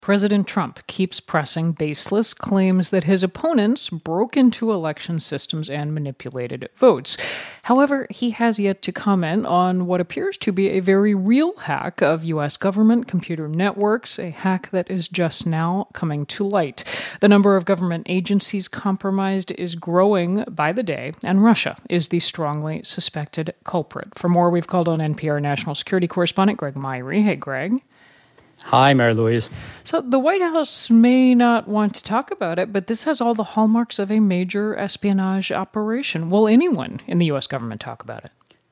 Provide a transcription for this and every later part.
President Trump keeps pressing baseless claims that his opponents broke into election systems and manipulated votes. However, he has yet to comment on what appears to be a very real hack of U.S. government computer networks, a hack that is just now coming to light. The number of government agencies compromised is growing by the day, and Russia is the strongly suspected culprit. For more, we've called on NPR national security correspondent Greg Myre. Hey, Greg. Hi, Mary Louise. So the White House may not want to talk about it, but this has all the hallmarks of a major espionage operation. Will anyone in the U.S. government talk about it?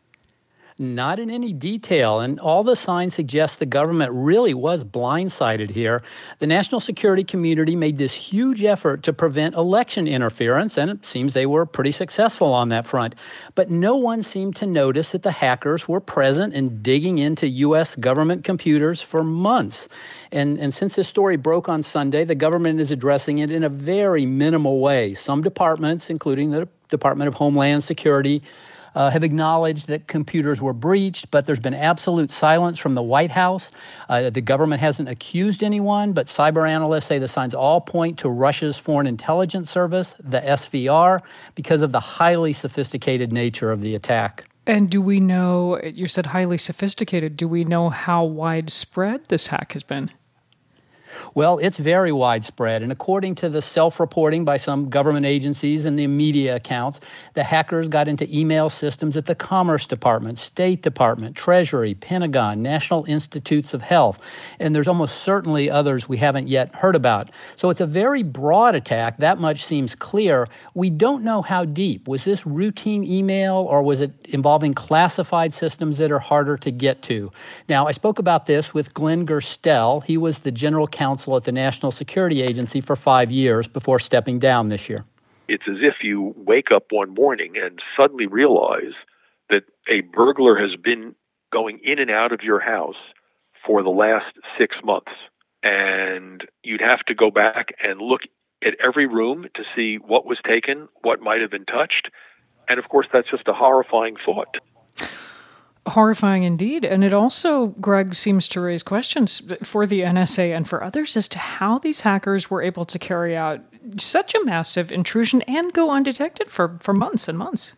Not in any detail, and all the signs suggest the government really was blindsided here. The national security community made this huge effort to prevent election interference, and it seems they were pretty successful on that front. But no one seemed to notice that the hackers were present and digging into U.S. government computers for months. And since this story broke on Sunday, the government is addressing it in a very minimal way. Some departments, including the Department of Homeland Security, have acknowledged that computers were breached, but there's been absolute silence from the White House. The government hasn't accused anyone, but cyber analysts say the signs all point to Russia's Foreign Intelligence Service, the SVR, because of the highly sophisticated nature of the attack. And do we know, you said highly sophisticated, do we know how widespread this hack has been? Well, it's very widespread, and according to the self-reporting by some government agencies and the media accounts, the hackers got into email systems at the Commerce Department, State Department, Treasury, Pentagon, National Institutes of Health, and there's almost certainly others we haven't yet heard about. So it's a very broad attack. That much seems clear. We don't know how deep. Was this routine email, or was it involving classified systems that are harder to get to? Now, I spoke about this with Glenn Gerstel. He was the general counsel at the National Security Agency for 5 years before stepping down this year. It's as if you wake up one morning and suddenly realize that a burglar has been going in and out of your house for the last 6 months. And you'd have to go back and look at every room to see what was taken, what might have been touched. And of course, that's just a horrifying thought. Horrifying indeed. And it also, Greg, seems to raise questions for the NSA and for others as to how these hackers were able to carry out such a massive intrusion and go undetected for months and months.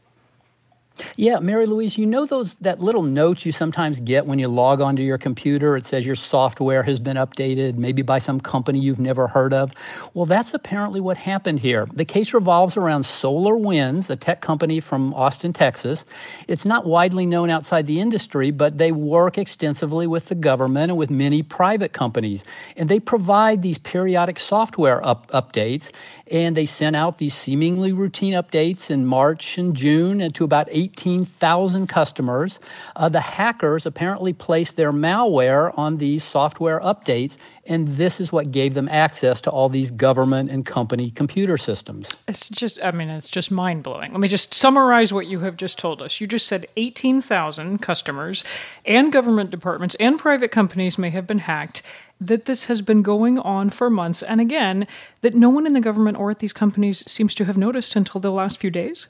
Yeah, Mary Louise, you know that little note you sometimes get when you log onto your computer? It says your software has been updated, maybe by some company you've never heard of. Well, that's apparently what happened here. The case revolves around SolarWinds, a tech company from Austin, Texas. It's not widely known outside the industry, but they work extensively with the government and with many private companies. And they provide these periodic software updates, and they sent out these seemingly routine updates in March and June and to about 18,000 customers. The hackers apparently placed their malware on these software updates, and this is what gave them access to all these government and company computer systems. It's just mind-blowing. Let me just summarize what you have just told us. You just said 18,000 customers and government departments and private companies may have been hacked, that this has been going on for months, and again, that no one in the government or at these companies seems to have noticed until the last few days?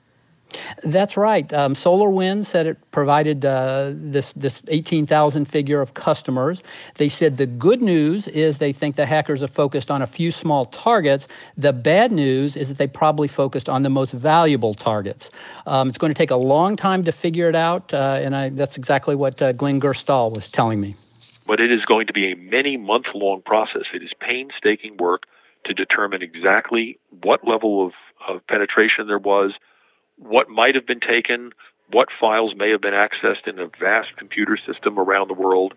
That's right. SolarWinds said it provided this 18,000 figure of customers. They said the good news is they think the hackers have focused on a few small targets. The bad news is that they probably focused on the most valuable targets. It's going to take a long time to figure it out, and that's exactly what Glenn Gerstel was telling me. But it is going to be a many-month-long process. It is painstaking work to determine exactly what level of penetration there was, what might have been taken, what files may have been accessed in a vast computer system around the world.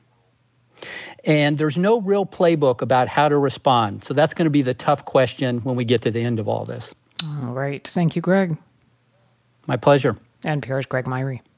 And there's no real playbook about how to respond. So that's going to be the tough question when we get to the end of all this. All right. Thank you, Greg. My pleasure. NPR's Greg Myre.